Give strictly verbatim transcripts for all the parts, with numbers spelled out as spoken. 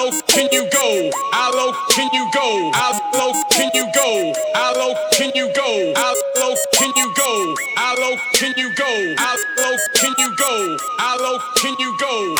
low can you go? How low can you go? How low can you go? How low can you go? How low can you go? How low can you go? How low can you go? How low can you go?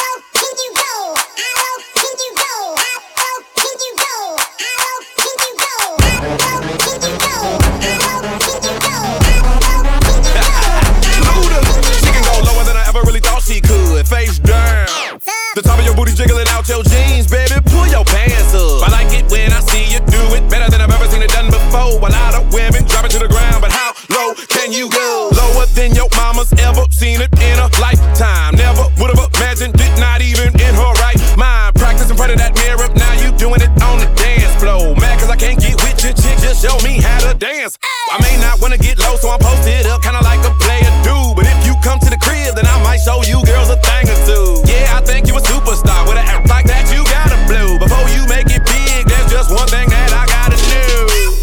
She could, face down. The top of your booty jiggling out your jeans, baby, pull your pants up. I like it when I see you do it better than I've ever seen it done before. A lot of women drop it to the ground, but how low can you go? Lower than your mama's ever seen it in a lifetime. Never would've imagined it, not even in her right mind. Practice in front of that mirror, now you doing it on the dance floor. Mad cause I can't get with your chick, just show me how to dance. I may not wanna get low, so I'm posted up, kinda like a player do. But if you come to the crib, then I might show you girls a thing or two. Yeah, I think you a superstar. With an act like that, you gotta blow. Before you make it big, there's just one thing that I gotta do.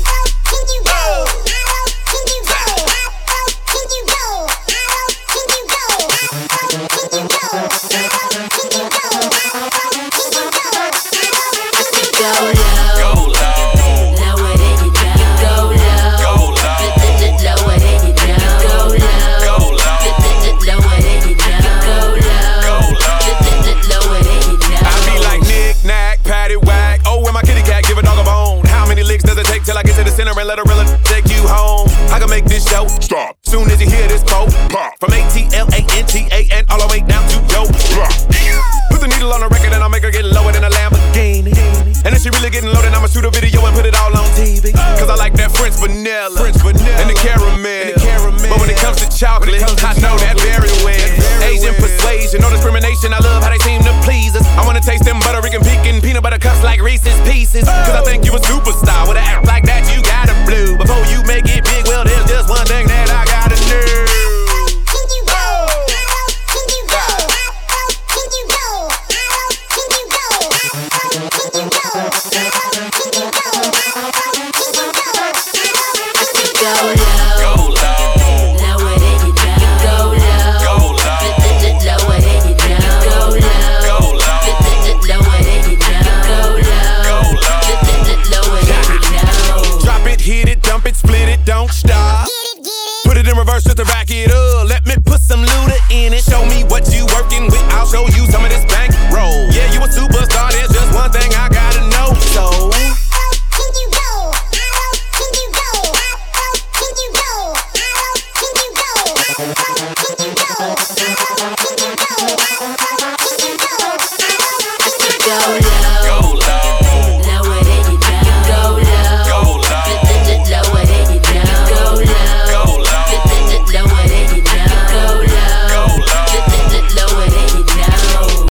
Till I get to the center and let a real take you home. I can make this show stop soon as you hear this quote. Pop. From A T L A N T A and all the way down to yo. Put the needle on the record and I'll make her get lower than a Lamborghini. And if she really getting low, then I'ma shoot a video and put it all on T V. Cause I like that French vanilla, French vanilla and the caramel. And the caramel. But when it comes to chocolate, comes to I know chocolate, that very well. Very Asian well. Persuasion, no discrimination. I love how they seem to please us. I wanna taste them butter Rican pecan peanut butter cups like Reese's Pieces. Cause I think you a superstar with an act like that, you gotta blue. Before you make it big, well, there's just one thing that I gotta do. Don't stop. Get it, get it. Put it in reverse just to rack it up. Let me put some Luda in it. Show me what you working with. I'll show you some of this bank roll. Yeah, you a superstar. There's just one thing I gotta know. So can you go? Can you go? Can you go? Can you go? Can you go? Can you go? Can you go? Can you go?